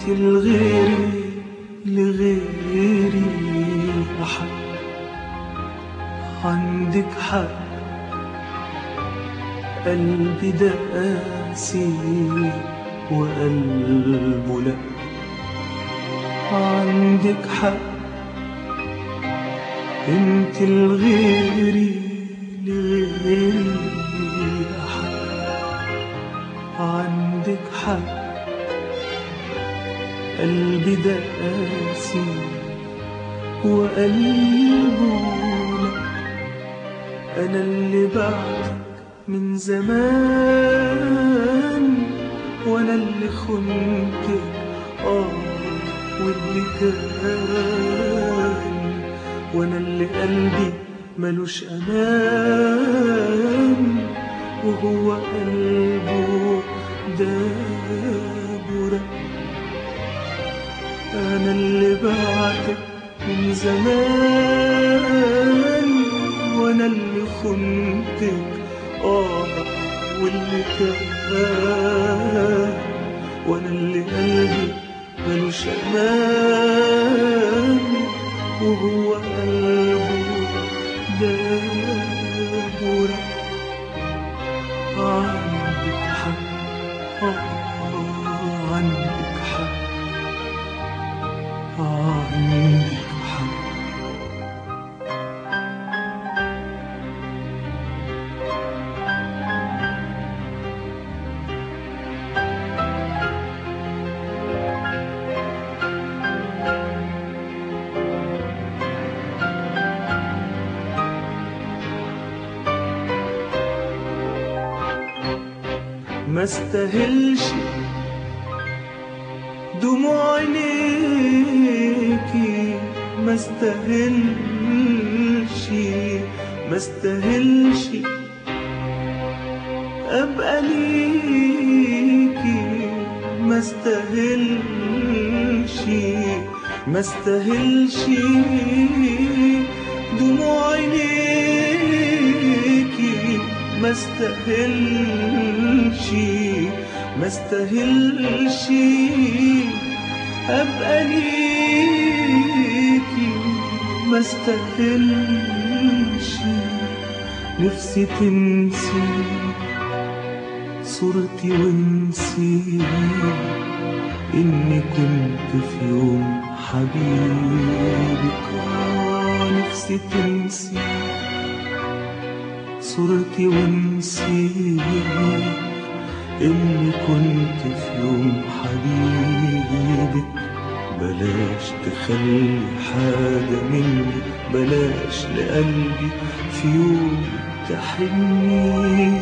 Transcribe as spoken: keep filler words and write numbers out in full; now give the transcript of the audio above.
انت لغيري لغيري أحد. عندك حق قلبي ده قاسي وقلبه لأ. عندك حق انت لغيري لغيري أحد. عندك حق قلبي ده قاسي وقلبه لأ. أنا اللي بعدك من زمان، وأنا اللي خنتك آه واللي كان، وأنا اللي قلبي ملوش أمان، وهو قلبه داب ورق. أنا اللي بعتك من زمان، وأنا اللي خنتك آه واللي كان، وأنا اللي قلبي ملوش أمان، وهو قلبه داب ورق. عندك حق آه عندك حق عندك حق. ما استاهلش دموع عينيكي، ما استاهلش ما استاهلش ابقى ليكي، ما استاهلش ما استاهلش دموع عينيكي، ما استاهلش ما استاهلش ابقى ليكي، ما استاهلش. نفسي تنسي صورتي وانسي اني كنت في يوم حبيبك. نفسي تنسي صورتي وانسي إني كنت في يوم حبيبك. بلاش تخلي حاجة مني، بلاش لقلبي في يوم تحني.